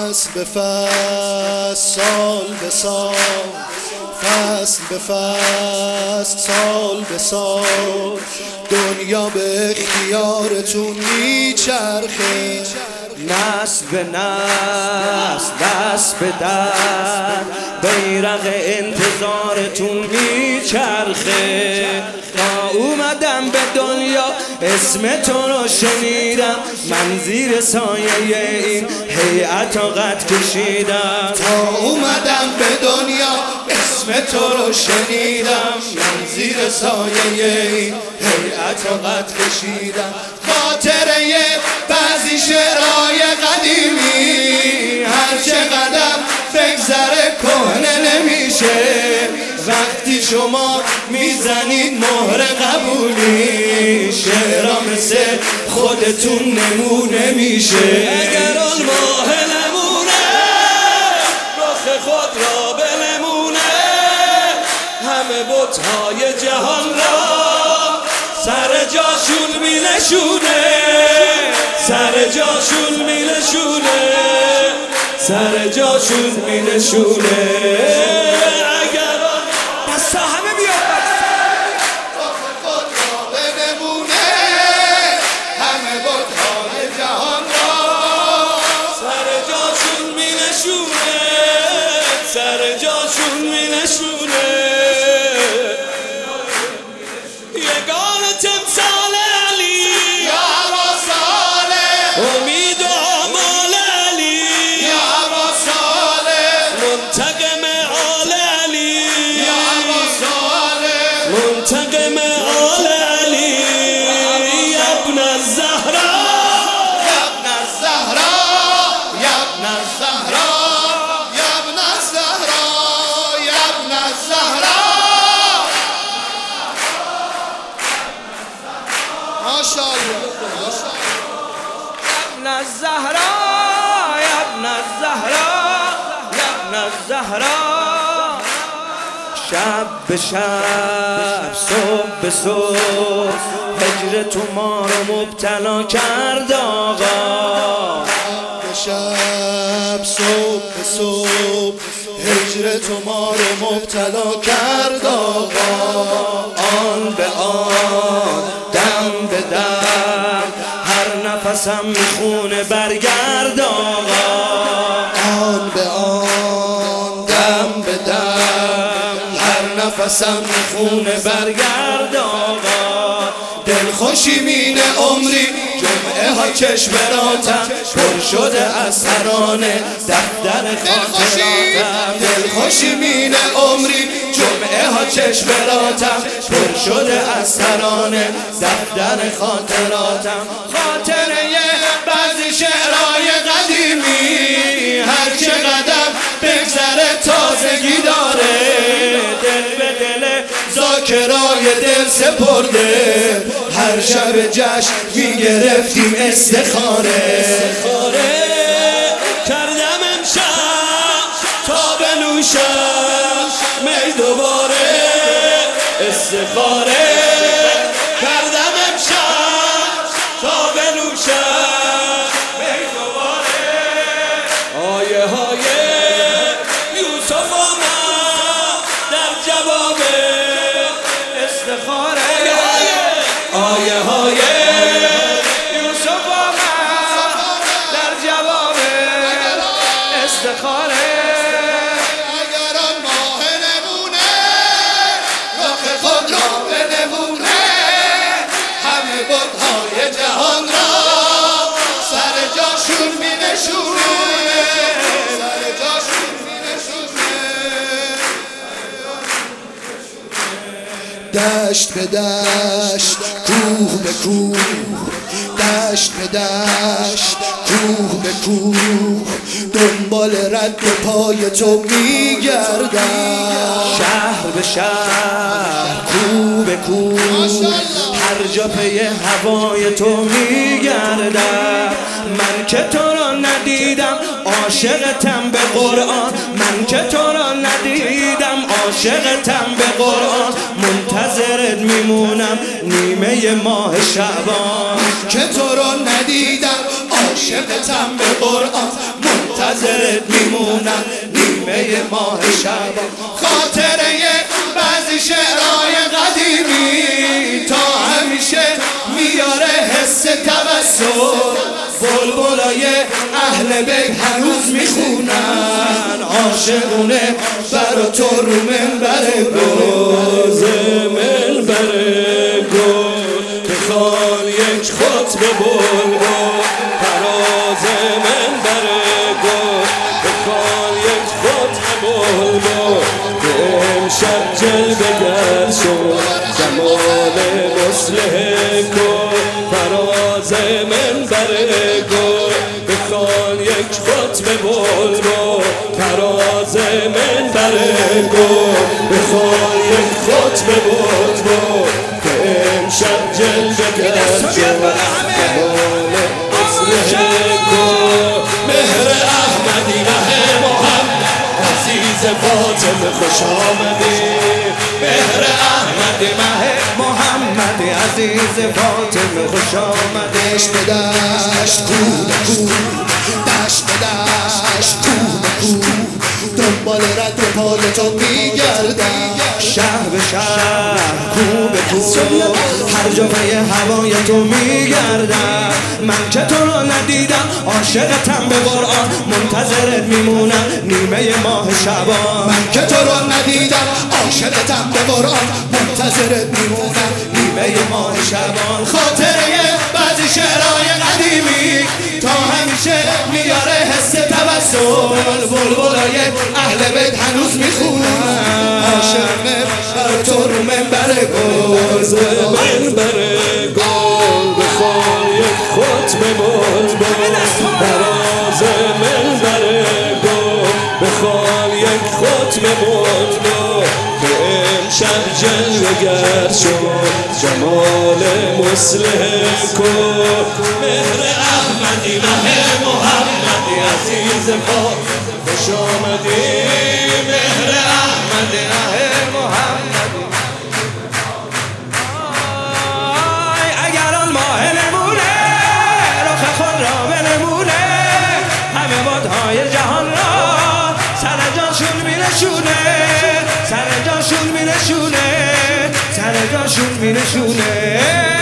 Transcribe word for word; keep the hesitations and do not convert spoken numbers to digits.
فصل به فصل، سال به سال، فصل به فصل، سال به سال، دنیا به اختیارتون میچرخه، نسل به نسل، دست به دست، بیرق انتظارتون میچرخه. تا اومدم به دنیا اسم تو رو شنیدم، من زیر سایه این هیئت قد کشیدم. تا اومدم به دنیا اسم تو رو شنیدم، من زیر سایه این هیئت قد کشیدم. خاطره بعضی شعرهای قدیمی هر چقدر بگذره کهنه نمیشه. وقتی شما میزنید مهر قبولی، شعرها مثل خودتون نمونه میشه. اگر آن ماه نمونه رخ خود را بنمونه، همه بت‌های جهان را سر جاشون مینشونه، سر جاشون مینشونه، سر جاشون مینشونه. اگر بسا همه بیاد رخ خود را بنمونه، همه بت‌های جهان را سر جاشون مینشونه، سر جاشون مینشونه. یگانه تمثال علی یا رساله، امید و آمال علی یا رساله، منتقم آل علی یا رساله، منتقم آل علی. ابن الزهرا، یا ابن الزهرا، یا ابن الزهرا، یا ابن الزهرا، یا ابن الزهرا. ماشاءالله ابن الزهرا، یا ابن الزهرا، یا ابن الزهرا. شب به شب، صبح به صبح، هجر تو ما رو مبتلا کرد آقا. به شب، صبح به صبح، هجر تو ما رو مبتلا کرد آقا. آن به آن، دم به دم، هر نفسم میخونه برگرد آقا. آن به آن، دم به دم، هر نفسم میخونه برگرد آقا. دلخوشی مینه عمری، جمعه ها چشم راتم پر شده از ترانه دفتر خاطراتم. دلخوشی مینه عمری، جمعه ها چشم راتم پر شده از ترانه دفتر خاطراتم. خاطره بعضی شعرهای قدیمی هر چقدر بگذره تازگی داره. دل به دل ذاکرای دل سپرده، هر شب جشن میگرفتیم استخاره. استخاره کردم امشب تا بنوشم می دوباره. استخاره کردم امشب تا بنوشم می دوباره. آیه های یوسف آمد در جواب استخاره. آیه های یوسف آمد در جواب استخاره. اگر آن ماه نمونه رخ خود را بنمونه، همه بت‌های جهان را سر جاشون مینشونه، سر جاشون مینشونه. دشت به دشت، کوه به کوه، دشت به دشت، کوه به کوه، دنبال رد پای تو میگردم. شهر به شهر، کوه به کوه، هر جا پی هوای تو میگردم. من که تو را ندیدم عاشقتم به قرآن، من که تو را ندیدم عاشقتم به قرآن. منتظرت میمونم نیمه ماه شعبان، که تو را ندیدم عاشقتم به قرآن. منتظر منتظرت میمونم نیمه ماه شبان. خاطره بعضی شعرهای قدیمی تا همیشه میاره حس توسل. بلبلای اهل بیت هنوز میخونن عاشقونه برا تو رو منبر گل. منبر گل بخوان یک خطبه بلبل. فراز منبر گل بخوان یک خطبه بلبل. که امشب جلوه گر شد جمال مصلح گل. فراز منبر گل بخوان یک خطبه بلبل. فراز منبر گل بخوان یک خطبه بلبل. که امشب جلوه گر شد جمال مصلح گل. مهر احمدی ره محمد عزیز فاطمه خوش آمدی. مهر احمدی مه محمد عزیز فاطمه خوش آمدی. دشت به دشت کوه به کوه دشت به دشت کوه به کوه دنبال رد پای تو میگردم. شهر به شهر کوه به کوه هر جا پی هوای تو میگردم. من که تو رو ندیدم عاشقتم به قرآن منتظرت میمونم نیمه ماه شبان. من که تو رو ندیدم عاشقتم به قرآن منتظرت میمونم نیمه ماه شبان. خاطره بعضی شعرهای قدیمی تا همیشه میاره حس توسل. بلبلای اهل بیت هنوز میخونن عاشقونه برا تو رو منبر گل. منبر گل بخوان یک خطبه بلبل. فراز منبر گل بخوان یک خطبه بلبل. که امشب جلوه گر شد جمال مصلح کن. مهر احمدی مه محمدی عزیز فاطمه خوش آمدی. مهر احمدی مه محمدی. اگر آن ماه نمونه رخ خود را بنمونه همه بادهای جهان را سر جاشون می‌نشونه. سر جاشون می‌نشونه. سر جاشون می‌نشونه.